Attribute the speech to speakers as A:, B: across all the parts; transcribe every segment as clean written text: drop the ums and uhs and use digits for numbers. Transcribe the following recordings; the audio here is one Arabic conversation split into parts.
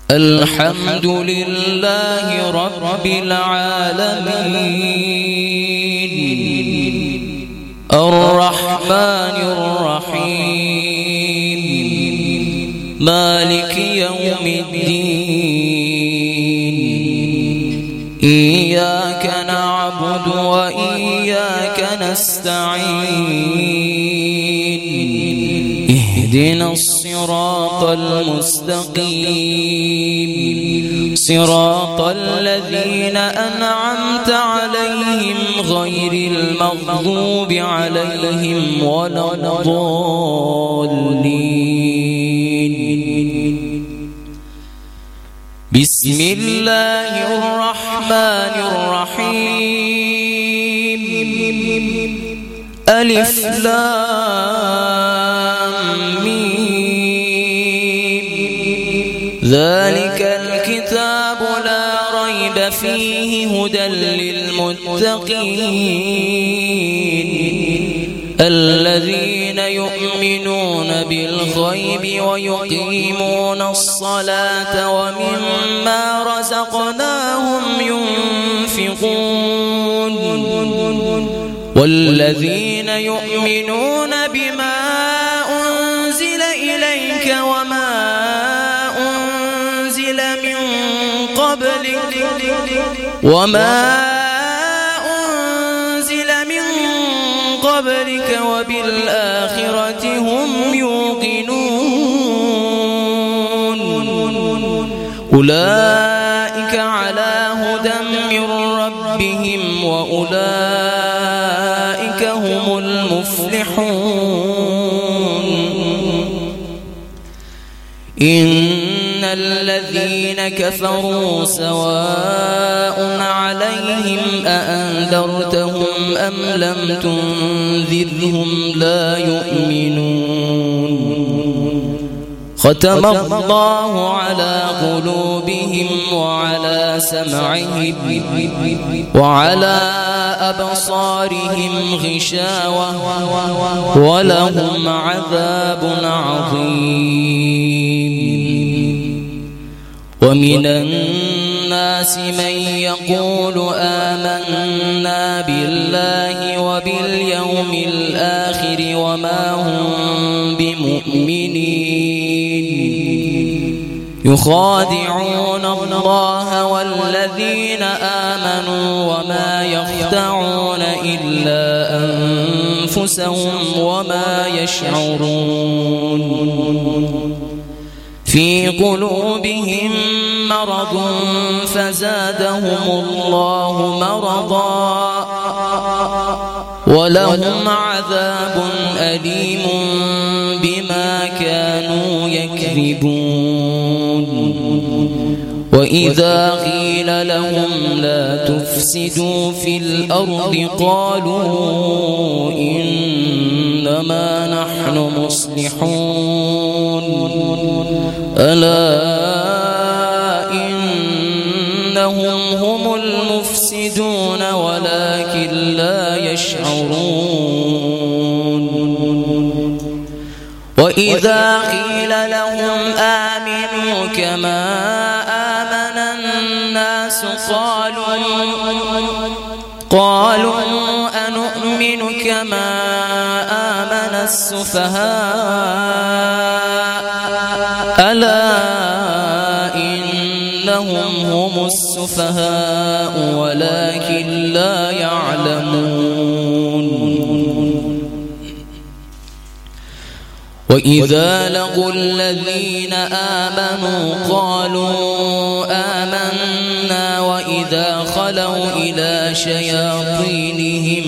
A: الحمد لله رب العالمين الرحمن الرحيم مالك يوم الدين إياك نعبد وإياك نستعين اهدنا الصراط المستقيم صراط الذين أنعمت عليهم غير المغضوب عليهم ولا الضالين. بسم الله الرحمن الرحيم ألف لام ميم ذلك الكتاب لا ريب فيه هدى للمتقين الذين يؤمنون بالغيب ويقيمون الصلاة ومما رزقناهم ينفقون والذين يؤمنون بما أنزل إليك وما أنزل من قبلك وبالآخرة هم يوقنون أولئك على هدى من ربهم وأولئك هم المفلحون. إن الذين كفروا سواء عليهم أأنذرتهم أم لم تنذرهم لا يؤمنون ختم الله على قلوبهم وعلى سمعهم وعلى أبصارهم غشاوة ولهم عذاب عظيم. ومن الناس من يقول آمنا بالله وباليوم الآخر وما هم بمؤمنين يخادعون الله والذين آمنوا وما يخدعون إلا أنفسهم وما يشعرون. في قلوبهم مرض فزادهم الله مرضا ولهم عذاب أليم بما كانوا يكذبون. وإذا قيل لهم لا تفسدوا في الأرض قالوا إنما نحن مصلحون ألا إنهم هم المفسدون ولكن لا يشعرون. وإذا قيل لهم آمنوا كما آمن الناس قالوا أنؤمن كما آمن السفهاء ألا إنهم هم السفهاء ولكن لا يعلمون. وإذا لقوا الذين آمنوا قالوا آمنا وإذا خلوا إلى شياطينهم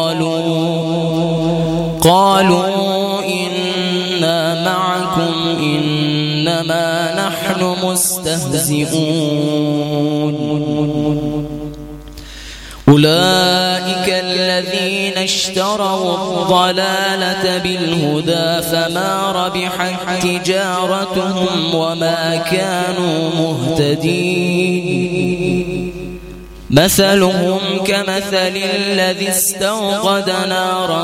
A: قالوا إنا معكم إنما نحن مستهزئون. أولئك الذين اشتروا الضلالة بالهدى فما ربحت تجارتهم وما كانوا مهتدين. مثلهم كمثل الذي استوقد نارا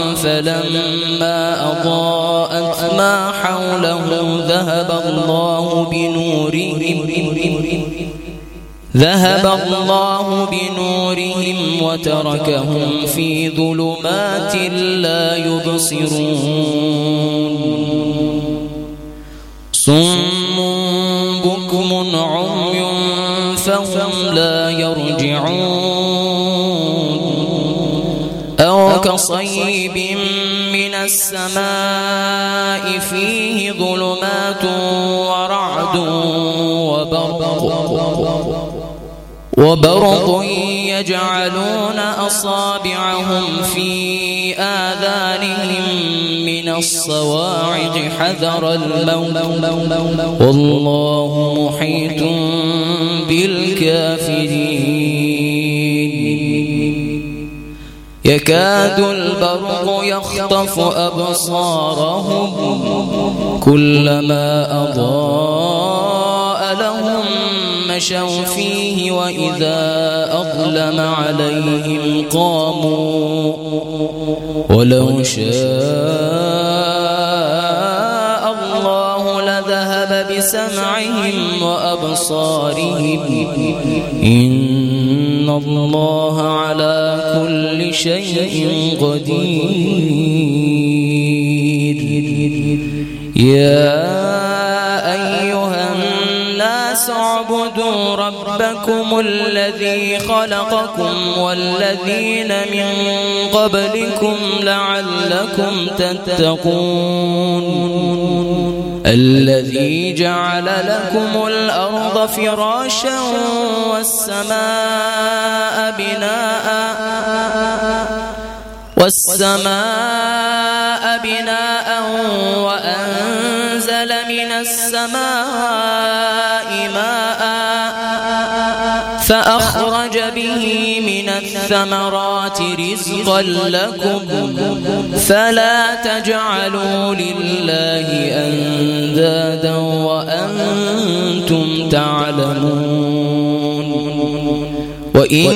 A: فلما أضاءت ما حوله ذهب الله بنورهم وتركهم في ظلمات لا يبصرون صم بكم عمي فهم لا يرجعون أو كصيب من السماء فيه ظلمات ورعد وبرق يجعلون أصابعهم في آذانهم من الصواعق حذر الموت والله محيط بالكافرين يكاد البرق يخطف أبصارهم كلما أضاء لهم مشوا فيه وإذا أظلم عليهم قاموا ولو شاء الله لذهب بسمعهم وأبصارهم إن الله على كل شيء قدير يا أيها الناس اعبدوا ربكم الذي خلقكم والذين من قبلكم لعلكم تتقون الذي جعل لكم الأرض فراشا والسماء بناء وأنزل من السماء ماء فأخرج به من الثمرات رزقا لكم فلا تجعلوا لله أندادا وأنتم تعلمون وإن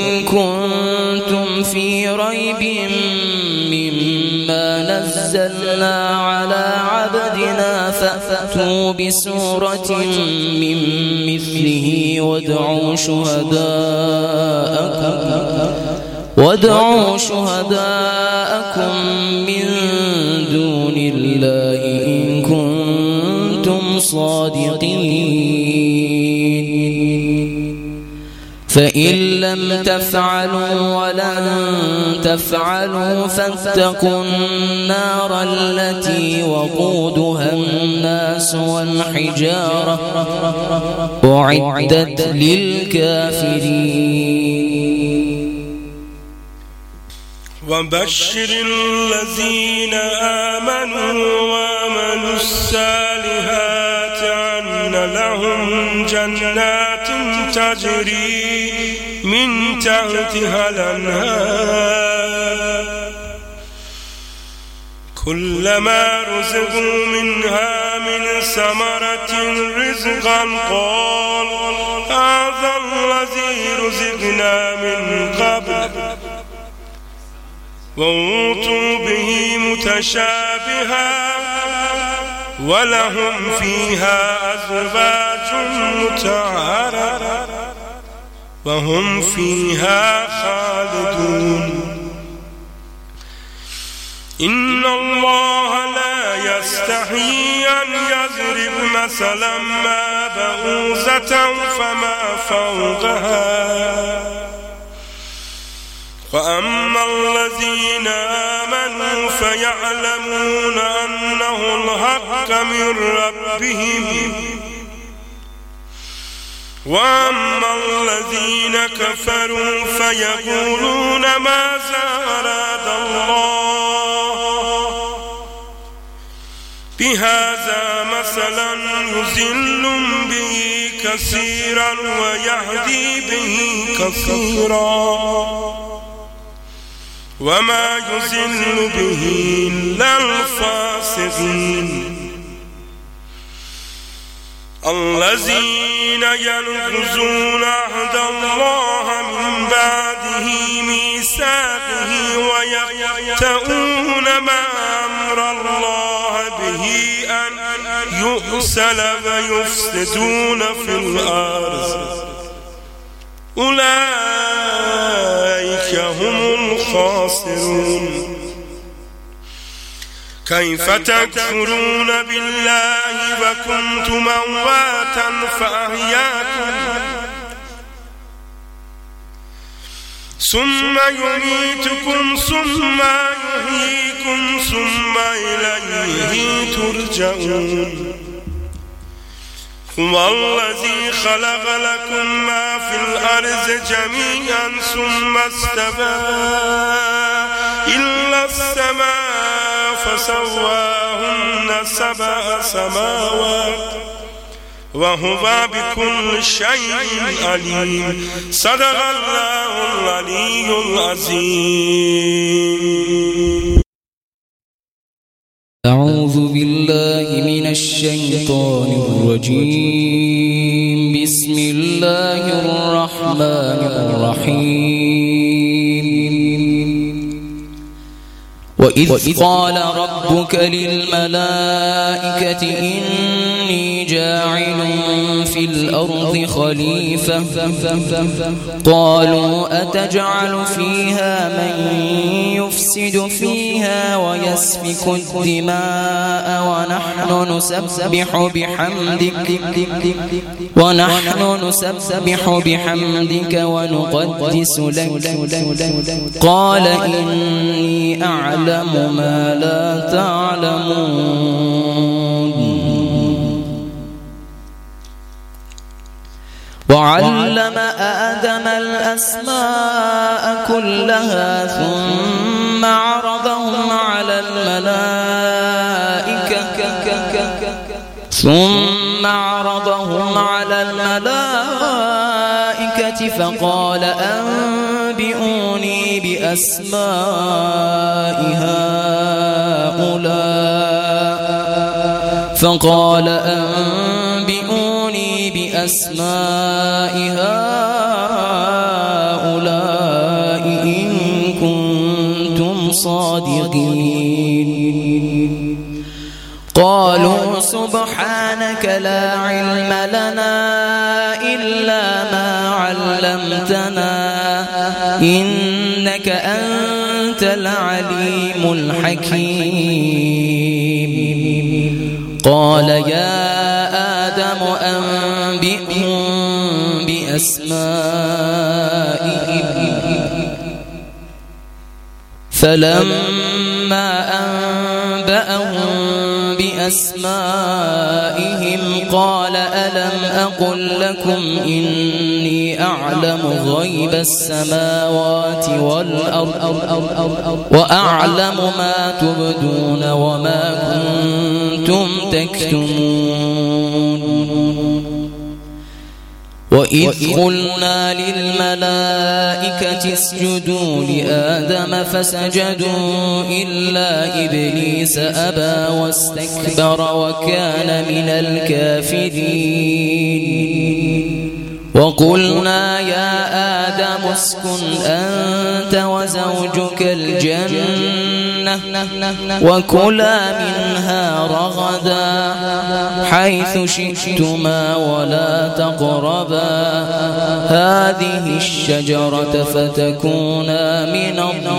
A: كنتم في ريب مما نزلنا على عبدنا فأتوا بسورة من مثله وادعوا شهداءكم من دون الله إن كنتم صادقين فإن لم تفعلوا ولن تفعلوا فاتقوا النار التي وقودها الناس والحجارة أعدت للكافرين
B: وبشر الذين آمنوا وعملوا الصالحات أن لهم جنات تجري من تحتها الأنهار كلما رزقوا منها من ثمرة رزقا قال هذا الذي رزقنا من قبل وأوتوا به متشابها ولهم فيها أزواج مطهرة وهم فيها خالدون إن الله لا يستحيي أن يضرب مثلا ما بعوضة فما فوقها وأما الذين آمنوا فيعلمون أنه الحق من ربهم وأما الذين كفروا فيقولون ماذا أراد الله بهذا مثلا يضل به كثيرا ويهدي به كثيرا وما يضل به إلا الفاسقين الذين ينقضون عهد الله من بعده ميثاقه ويقطعون ما أمر الله به أن يؤصل ويفسدون في الأرض أولئك هم الخاسرون. كيف تكفرون بالله وكنتم أمواتا فأحياكم ثم يميتكم ثم يحييكم ثم إليه ترجعون. هو الذي خلق لكم ما في الأرض جميعا ثم استوى إلى السماء فسواهن 7 سماوات وهو بكل شيء عليم. صدق الله العلي العظيم.
A: أعوذ بالله من الشيطان الرجيم. بسم الله الرحمن الرحيم. وإذ قال ربك للملائكة إني جاعل في الأرض خليفة قالوا أتجعل فيها من يفسد فيها ويسفك الدماء ونحن نسبح بحمدك ونقدس لك قال إني أعلم ما لا تعلمون. وعلم آدم الأسماء كلها ثم عرضهم على الملائكة فقال أنبئوني بأسماء هؤلاء إن كنتم صادقين. قالوا سبحانك لا علم لنا إلا ما علمتنا إنك أنت العليم الحكيم. قال يا آدم أنبئهم بأسمائهم فلما أنبأهم بأسمائهم قال ألم أقل لكم إني أعلم غيب السماوات والأرض وأعلم ما تبدون وما كنتم تكتمون. وإذ قلنا للملائكة اسجدوا لآدم فسجدوا إلا إبليس أبى واستكبر وكان من الكافرين. وقلنا يا آدم اسكن أنت وزوجك الجنة وكلا منها رغدا حيث شئتما ولا تقربا هذه الشجرة فتكونا من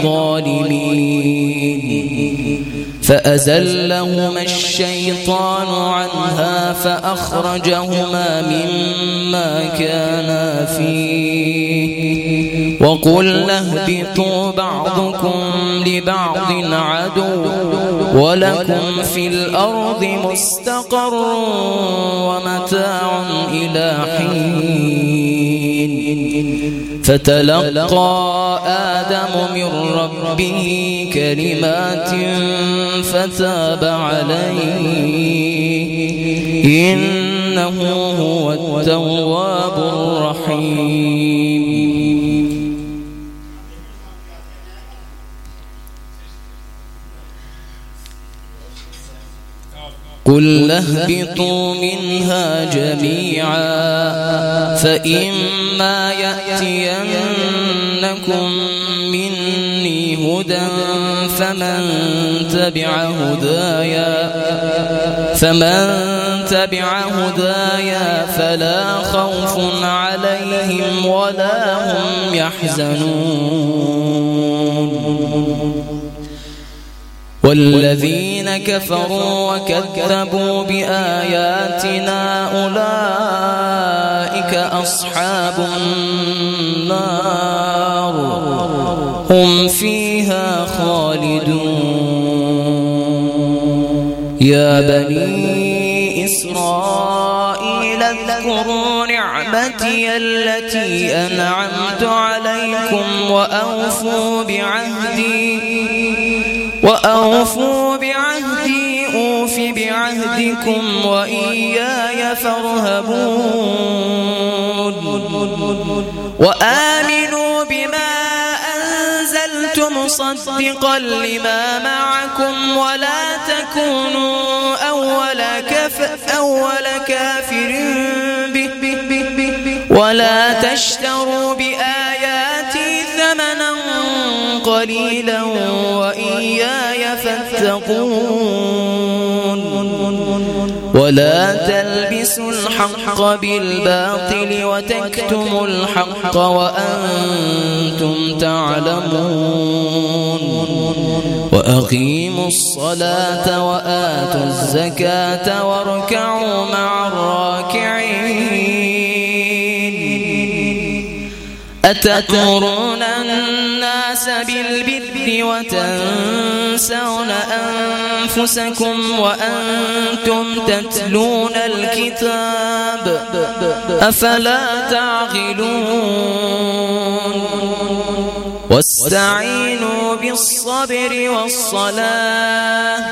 A: الظالمين. فأزلهما الشيطان عنها فأخرجهما مما كانا فيه وقلنا اهبطوا بعضكم لبعض عدو ولكم في الأرض مستقر ومتاع إلى حين. فتلقى آدم من ربه كلمات فتاب عليه إنه هو التواب الرحيم. قل اهبطوا منها جميعا فإما يأتينكم مني هدى فمن تبع هدايا فلا خوف عليهم ولا هم يحزنون والذين كفروا وكذبوا بآياتنا أولئك أصحاب النار هم فيها خالدون يا بني إسرائيل اذكروا نعمتي التي أنعمت عليكم وأوفوا بعهدي أوف بعهدكم وإياي فارهبون وآمنوا بما أنزلت مصدقا لما معكم ولا تكونوا أول كافر به ولا تشتروا بآياتي ثمنا قليلا وإياي فاتقون ولا تلبسوا الحق بالباطل وتكتموا الحق وأنتم تعلمون وأقيموا الصلاة وآتوا الزكاة واركعوا مع الراكعين أتأمرون الناس بالبر وتنسون أنفسكم وأنتم تتلون الكتاب أفلا تعقلون واستعينوا بالصبر والصلاة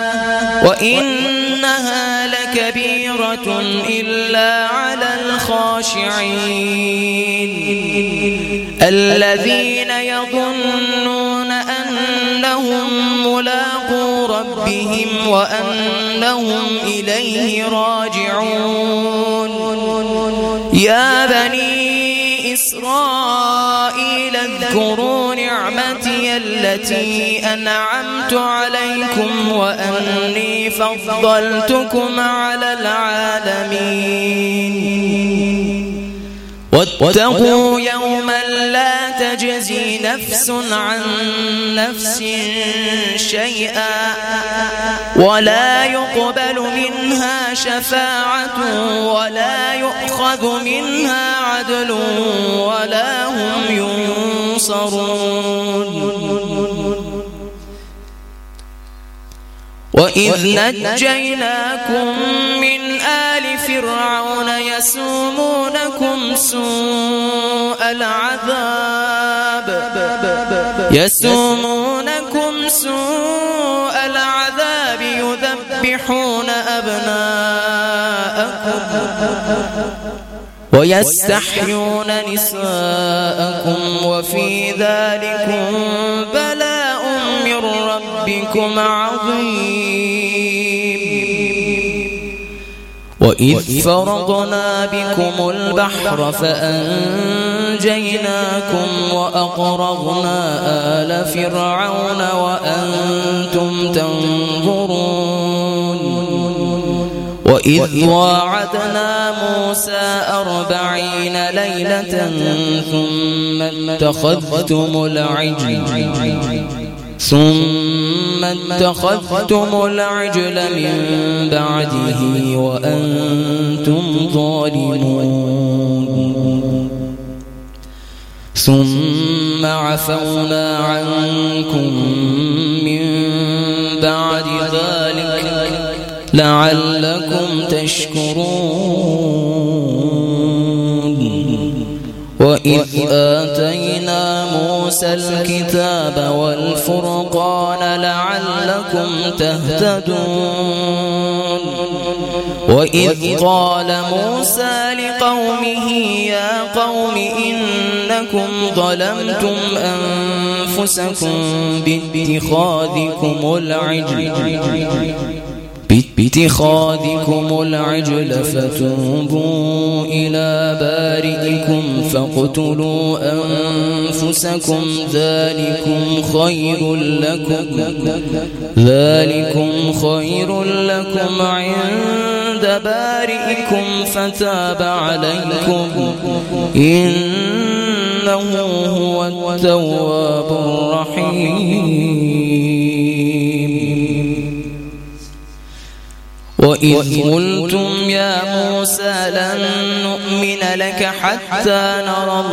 A: وإنها لكبيرة إلا على الخاشعين الذين يظنون أنهم ملاقو ربهم وأنهم إليه راجعون يا بني إسرائيل اذكروا نعمتي التي أنعمت عليكم وأني فضلتكم على العالمين واتقوا يوما لا تجزي نفس عن نفس شيئا ولا يقبل منها شفاعة ولا يؤخذ منها عدل ولا هم ينصرون وإذ نجيناكم من آل فرعون يسومونكم سوء العذاب يذبحون أبناءكم ويستحيون نساءكم وفي ذلكم بلاء من ربكم عظيم وإذ فرضنا بكم البحر فأنجيناكم وأغرقنا آل فرعون وأنتم تنظرون وإذ واعدنا موسى 40 ليلة ثم اتخذتم العجل من بعده وأنتم ظالمون ثم عفونا عنكم من بعد ذلك لعلكم تشكرون وإذ آتينا موسى الكتاب والفرقان لعلكم تهتدون وإذ قال موسى لقومه يا قوم إنكم ظلمتم باتخاذكم العجل فتوبوا إلى بارئكم فاقتلوا أنفسكم ذلكم خير لكم عند بارئكم فتاب عليكم إنه هو التواب الرحيم. وإذ قلتم يا موسى لن نؤمن لك حتى نرى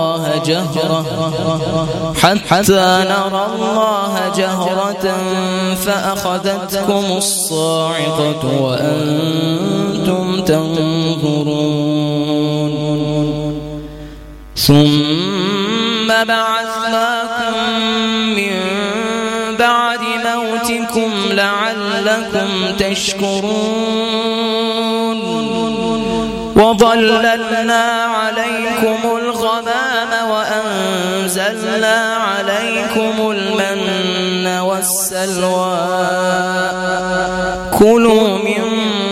A: الله جهرة فأخذتكم الصاعقة وأنتم تنظرون ثم بعثناكم من بعد موتكم لعلكم تشكرون وظللنا عليكم الغمام وأنزلنا عليكم المن والسلوى كلوا من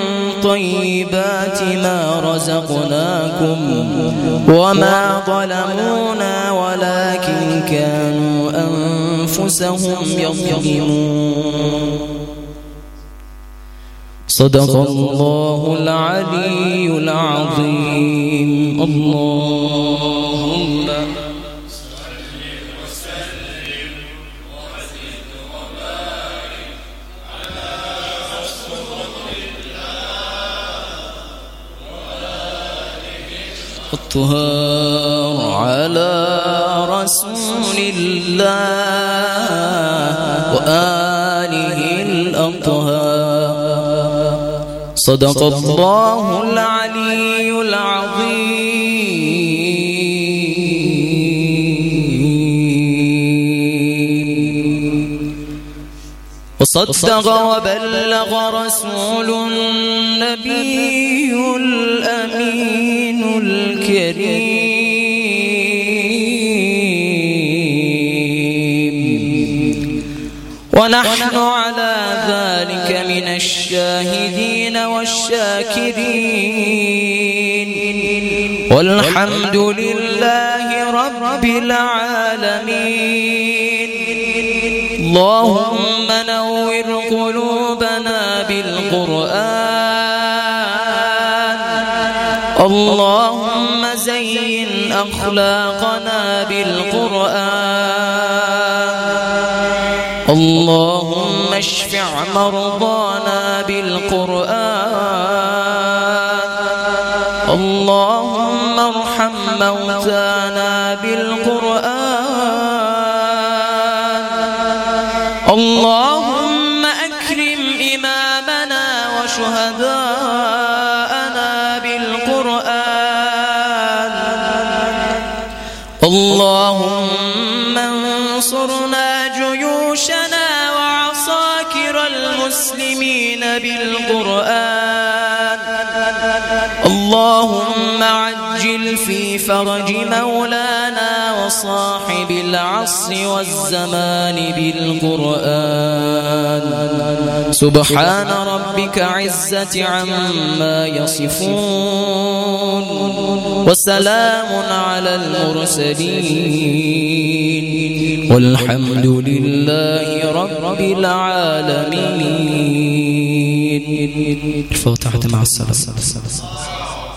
A: طيبات ما رزقناكم وما ظلمونا ولكن كانوا أنفسهم يظلمون. صدق الله العلي العظيم. اللهم صل وسلم وزد وبارك على رسول الله وآله الطهار على رسول الله وآله الأطهار. صدق الله العلي العظيم. وصدق وبلغ رسول النبي الأمين الكريم ونحن على ذلك من الشاهدين والشاكرين والحمد لله رب العالمين. اللهم نور قلوبنا بالقرآن اللهم زين أخلاقنا بالقرآن اللهم اشفع مرضانا بالقرآن اللهم ارحم موتانا بالقرآن اللهم أكرم إمامنا وشهداءنا بالقرآن اللهم انصرنا جيوشنا وعساكر المسلمين بالقرآن اللهم عجل في فرج مولانا وصاحب العصر والزمان بالقرآن. سبحان ربك عزة عما يصفون وسلام على المرسلين والحمد لله رب العالمين. الفاتحة مع السلام.